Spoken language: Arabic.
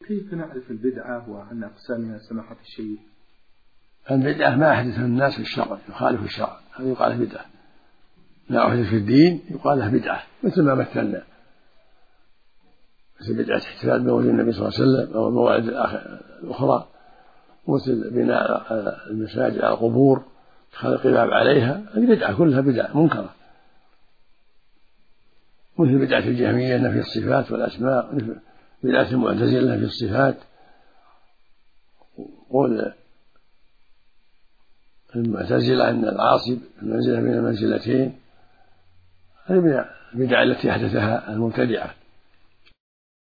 كيف نعرف البدعة وعن أقسامها سماحة الشيخ؟ البدعة ما أحدثه الناس في الشرع يخالف الشرع، هذا يقال له بدعة. ما أحدث في الدين يقال له بدعة، مثل ما مثلنا، مثل بدعة احتفال بمولد النبي صلى الله عليه وسلم أو الموالد الأخرى، مثل بناء المساجد على القبور، اتخاذ القباب عليها، هذه بدعة كلها بدعة منكرة. مثل بدعة الجهمية نفي الصفات والأسماء، مثل بدعة المعتزلة نفي الصفات، قول المعتزلة أن العاصي في المنزلة بين المنزلتين، هذه البدع التي أحدثها المبتدعة.